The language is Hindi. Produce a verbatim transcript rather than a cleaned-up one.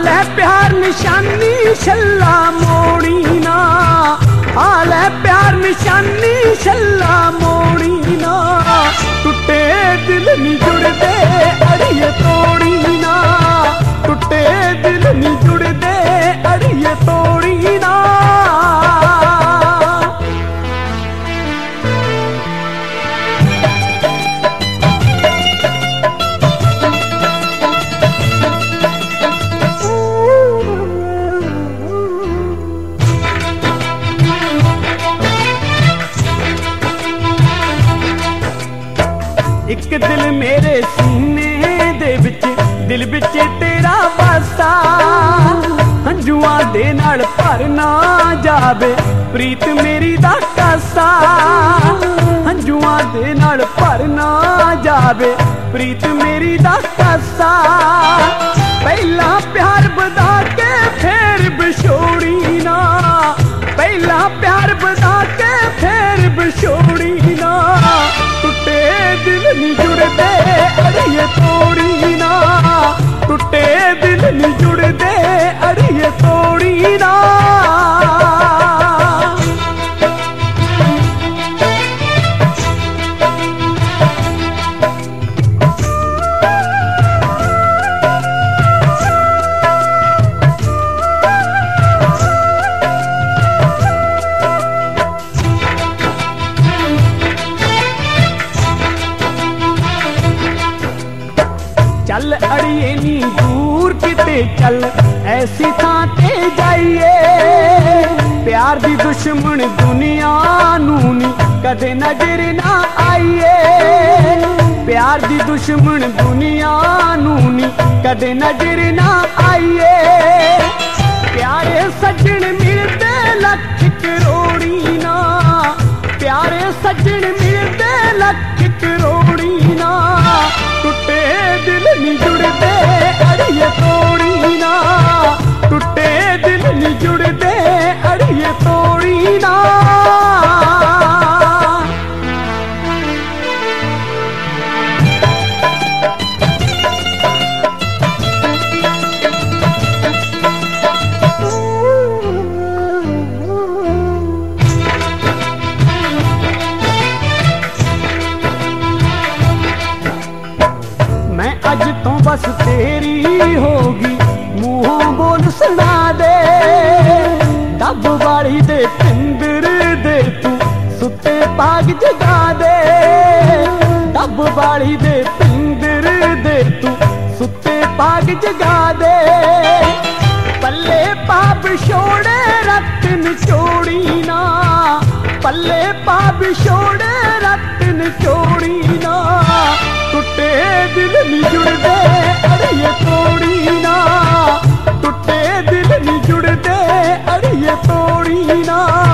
हाल है प्यार निशानी छल्ला मोड़ी ना, हाल है प्यार निशानी छल्ला मोड़ी ना, टूटे दिल नहीं जुड़दे अड़िए तोड़ी ना, टूटे दिल नहीं जुड़दे अड़िए तोड़ी ना। एक दिल मेरे सीने दे विच, दिल विच तेरा वासा, हंजुआं दे नाल भर ना जावे प्रीत मेरी दा कासा, हंजुआं दे नाल भर ना जावे प्रीत मेरी दा कासा। पहला प्यार बदा के फिर बिछोड़ी ना, पहला प्यार बदा के फिर बिछोड़ी ना, टूटे दिल नहीं जुड़दे अड़िए तोड़ी ना, टूटे दिल नहीं जुड़दे अड़िए तोड़ी ना। चल अड़िए नी दूर किते चल, ऐसी थां ते जाइए, प्यार दी दुश्मन दुनिया नू नी कदे नजर ना आइए, प्यार दी दुश्मन दुनिया नू नी कदे नजर ना आइए। प्यारे सज्जन मिलते लख करोड़ी ना, प्यारे सज्जन मिलते लख करोड़ी ना, टूटे दिल नहीं जुड़दे अड़िए तोड़ी ना, टूटे दिल नहीं जुड़दे अड़िए तोड़ी ना। मैं अज तो बस तेरी होगी, मुंहों बोल सुना दे, डब वाली दे पिंदर दे तू सुते पाग जगा दे, डब वाली दे पिंदर दे तू सुते पाग जगा दे। पल्ले पाप छोड़े रत निचोड़ी ना, पल्ले पाप छोड़े रत निचोड़ी ना, टूटे दिल नहीं जुड़दे अड़िए तोड़ी ना, टूटे दिल नहीं जुड़दे अड़िए तोड़ी ना।